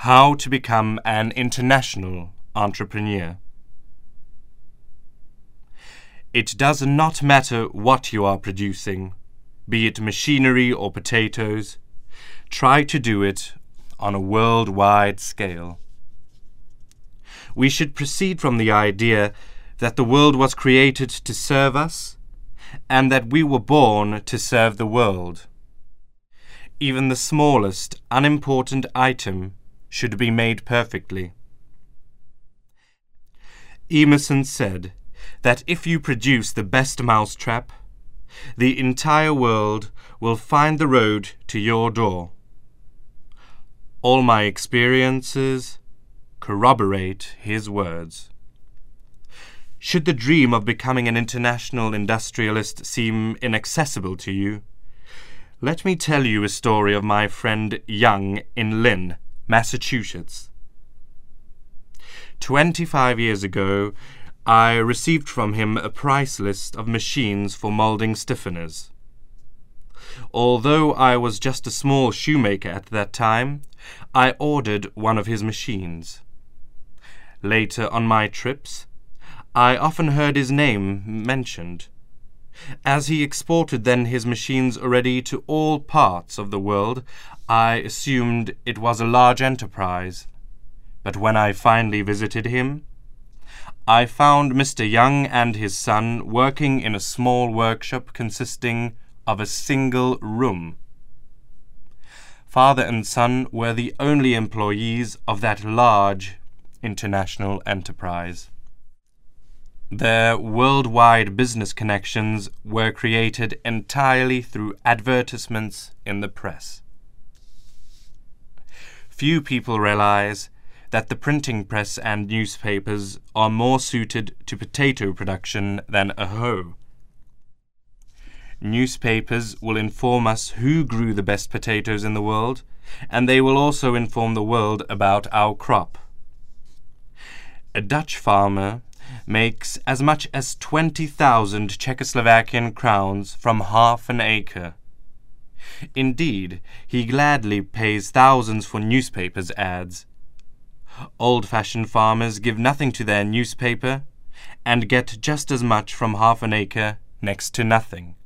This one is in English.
How to become an international entrepreneur. It does not matter what you are producing, be it machinery or potatoes. Try to do it on a worldwide scale. We should proceed from the idea that the world was created to serve us, and that we were born to serve the world. Even the smallest, unimportant item should be made perfectly. Emerson said that if you produce the best mousetrap, the entire world will find the road to your door. All my experiences corroborate his words. Should the dream of becoming an international industrialist seem inaccessible to you, let me tell you a story of my friend Young in Lynn, Massachusetts. 25 years ago, I received from him a price list of machines for molding stiffeners. Although I was just a small shoemaker at that time, I ordered one of his machines. Later on my trips, I often heard his name mentioned. As he exported then his machines already to all parts of the world, I assumed it was a large enterprise. But when I finally visited him, I found Mr. Young and his son working in a small workshop consisting of a single room. Father and son were the only employees of that large international enterprise. Their worldwide business connections were created entirely through advertisements in the press. Few people realize that the printing press and newspapers are more suited to potato production than a hoe. Newspapers will inform us who grew the best potatoes in the world, and they will also inform the world about our crop. A Dutch farmer makes as much as 20,000 Czechoslovakian crowns from half an acre. Indeed, he gladly pays thousands for newspapers' ads. Old-fashioned farmers give nothing to their newspaper and get just as much from half an acre next to nothing.